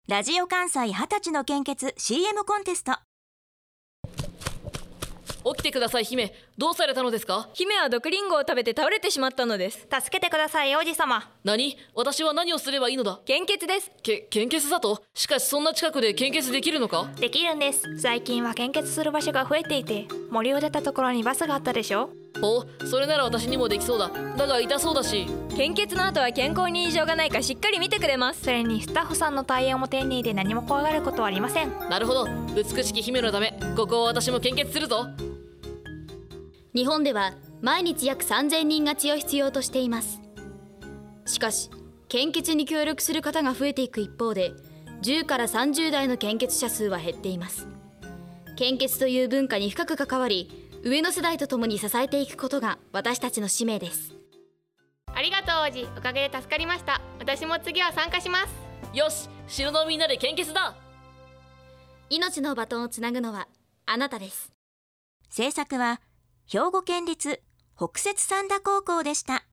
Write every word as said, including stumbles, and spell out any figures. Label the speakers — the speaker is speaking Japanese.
Speaker 1: ラジオ関西はたちの献血 シーエム コンテスト。
Speaker 2: 起きてください姫、どうされたのですか？
Speaker 3: 姫は毒リンゴを食べて倒れてしまったのです。
Speaker 4: 助けてください王子様。
Speaker 2: 何？私は何をすればいいのだ？
Speaker 3: 献血です。
Speaker 2: け、献血だと？しかしそんな近くで献血できるのか？
Speaker 4: できるんです。最近は献血する場所が増えていて、森を出たところにバスがあったでしょ。
Speaker 2: お、それなら私にもできそうだ。だが痛そうだし。
Speaker 3: 献血の後は健康に異常がないかしっかり見てくれます。
Speaker 4: それにスタッフさんの対応も丁寧で何も怖がることはありません。
Speaker 2: なるほど、美しき姫のためここを私も献血するぞ。
Speaker 5: 日本では毎日約さんぜんにんが血を必要としています。しかし献血に協力する方が増えていく一方で、じゅうからさんじゅう代の献血者数は減っています。献血という文化に深く関わり、上の世代とともに支えていくことが私たちの使命です。
Speaker 6: ありがとう王子、おかげで助かりました。私も次は参加します。
Speaker 2: よし、城のみんなで献血だ。
Speaker 5: 命のバトンをつなぐのはあなたです。
Speaker 1: 制作は兵庫県立北摂三田高校でした。